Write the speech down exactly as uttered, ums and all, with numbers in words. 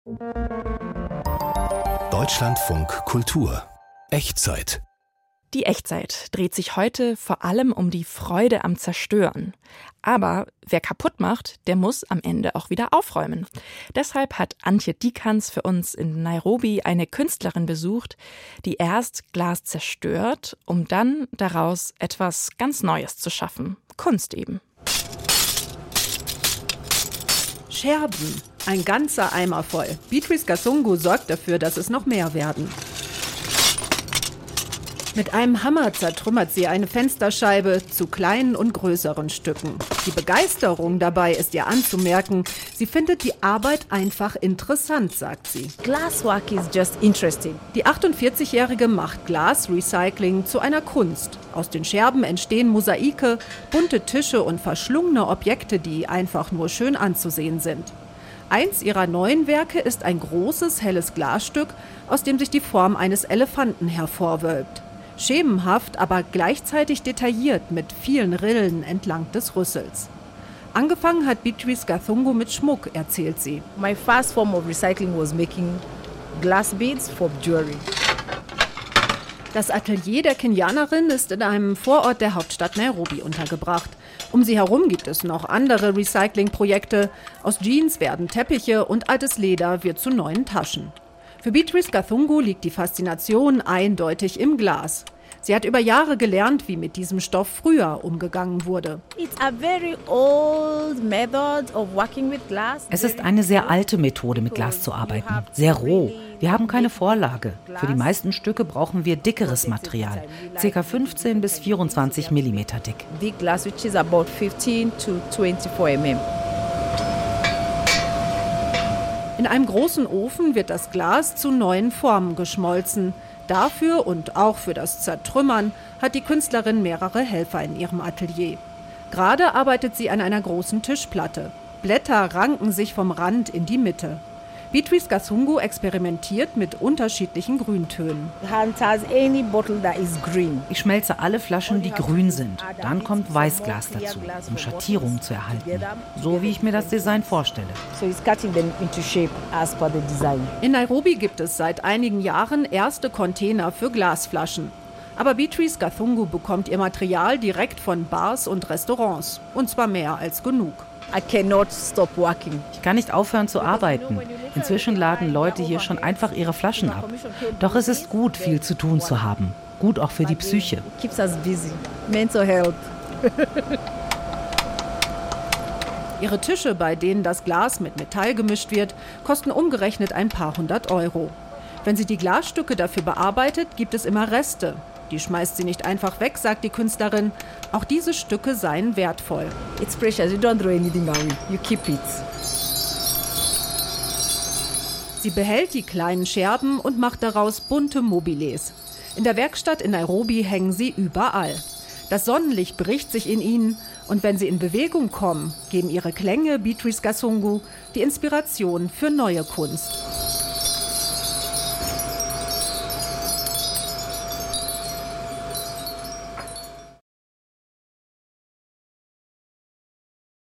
Deutschlandfunk Kultur Echtzeit. Die Echtzeit dreht sich heute vor allem um die Freude am Zerstören. Aber wer kaputt macht, der muss am Ende auch wieder aufräumen. Deshalb hat Antje Dieckans für uns in Nairobi eine Künstlerin besucht, die erst Glas zerstört, um dann daraus etwas ganz Neues zu schaffen. Kunst eben. Scherben, ein ganzer Eimer voll. Beatrice Gasungu sorgt dafür, dass es noch mehr werden. Mit einem Hammer zertrümmert sie eine Fensterscheibe zu kleinen und größeren Stücken. Die Begeisterung dabei ist ihr anzumerken. Sie findet die Arbeit einfach interessant, sagt sie. Glasswork is just interesting. Die achtundvierzigjährige macht Glasrecycling zu einer Kunst. Aus den Scherben entstehen Mosaike, bunte Tische und verschlungene Objekte, die einfach nur schön anzusehen sind. Eins ihrer neuen Werke ist ein großes, helles Glasstück, aus dem sich die Form eines Elefanten hervorwölbt. Schemenhaft, aber gleichzeitig detailliert mit vielen Rillen entlang des Rüssels. Angefangen hat Beatrice Gasungu mit Schmuck, erzählt sie. My first form of recycling was making glass beads for jewelry. Das Atelier der Kenianerin ist in einem Vorort der Hauptstadt Nairobi untergebracht. Um sie herum gibt es noch andere Recyclingprojekte. Aus Jeans werden Teppiche und altes Leder wird zu neuen Taschen. Für Beatrice Gasungu liegt die Faszination eindeutig im Glas. Sie hat über Jahre gelernt, wie mit diesem Stoff früher umgegangen wurde. It's a very old method of working with glass. Es ist eine sehr alte Methode, mit Glas zu arbeiten. Sehr roh. Wir haben keine Vorlage. Für die meisten Stücke brauchen wir dickeres Material. Ca. fünfzehn bis vierundzwanzig Millimeter dick. Thick glass, which is about fifteen to twenty-four millimeter. In einem großen Ofen wird das Glas zu neuen Formen geschmolzen. Dafür und auch für das Zertrümmern hat die Künstlerin mehrere Helfer in ihrem Atelier. Gerade arbeitet sie an einer großen Tischplatte. Blätter ranken sich vom Rand in die Mitte. Beatrice Gasungu experimentiert mit unterschiedlichen Grüntönen. Ich schmelze alle Flaschen, die grün sind. Dann kommt Weißglas dazu, um Schattierungen zu erhalten. So wie ich mir das Design vorstelle. In Nairobi gibt es seit einigen Jahren erste Container für Glasflaschen. Aber Beatrice Gasungu bekommt ihr Material direkt von Bars und Restaurants. Und zwar mehr als genug. I cannot stop working. Ich kann nicht aufhören zu arbeiten. Inzwischen laden Leute hier schon einfach ihre Flaschen ab. Doch es ist gut, viel zu tun zu haben. Gut auch für die Psyche. Keeps us busy. Mental health. Ihre Tische, bei denen das Glas mit Metall gemischt wird, kosten umgerechnet ein paar hundert Euro. Wenn sie die Glasstücke dafür bearbeitet, gibt es immer Reste. Die schmeißt sie nicht einfach weg, sagt die Künstlerin. Auch diese Stücke seien wertvoll. It's precious. You don't throw anything away. You keep it. Sie behält die kleinen Scherben und macht daraus bunte Mobiles. In der Werkstatt in Nairobi hängen sie überall. Das Sonnenlicht bricht sich in ihnen und wenn sie in Bewegung kommen, geben ihre Klänge Beatrice Gasungu die Inspiration für neue Kunst.